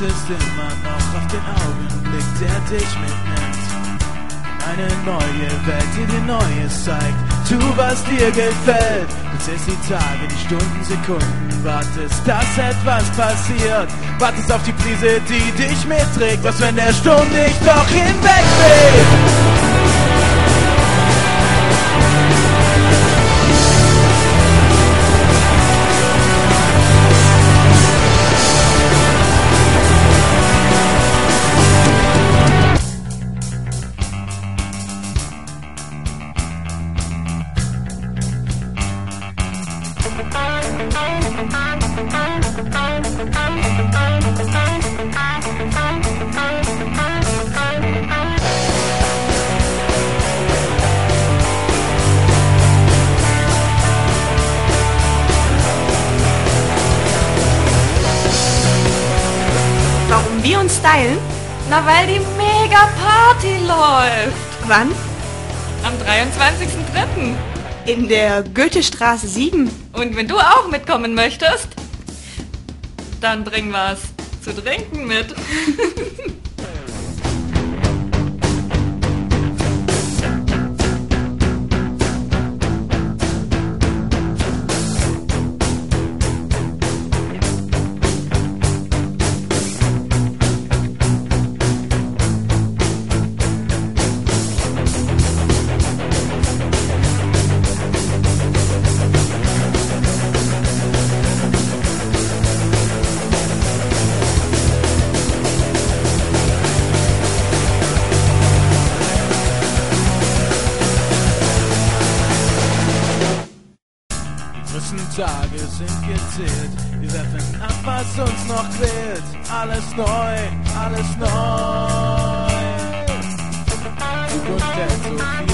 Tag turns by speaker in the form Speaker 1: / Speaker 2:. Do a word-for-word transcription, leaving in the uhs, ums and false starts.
Speaker 1: wartest immer noch auf den Augenblick, der dich mitnimmt. Eine neue Welt, die dir Neues zeigt. Tu, was dir gefällt. Du zählst die Tage, die Stunden, Sekunden. Wartest, dass etwas passiert. Wartest auf die Prise, die dich mitträgt. Was, wenn der Sturm dich doch hinwegweht?
Speaker 2: Warum wir uns stylen?
Speaker 3: Na, weil die Mega-Party läuft.
Speaker 2: Wann?
Speaker 3: Am dreiundzwanzigsten dritten
Speaker 2: In der Goethestraße sieben.
Speaker 3: Und wenn du auch mitkommen möchtest, dann bring was zu trinken mit.
Speaker 1: Tage sind gezählt, wir werfen ab, was uns noch quält. Alles neu, alles neu. Zukunft hält so viel